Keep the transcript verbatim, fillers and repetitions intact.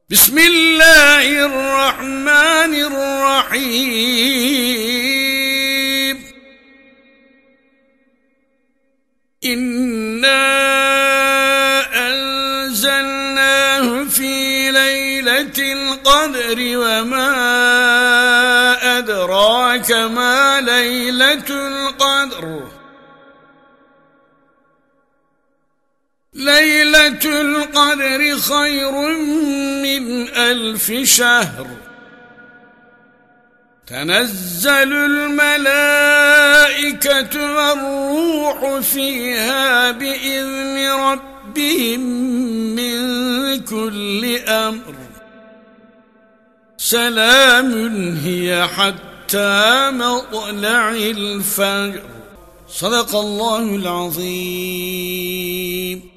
بسم الله الرحمن الرحيم إنا أنزلناه في ليلة القدر وما أدراك ما ليلة القدر ليلة القدر خير من ألف شهر تنزل الملائكة والروح فيها بإذن ربهم من كل أمر سلام هي حتى مطلع الفجر. صدق الله العظيم.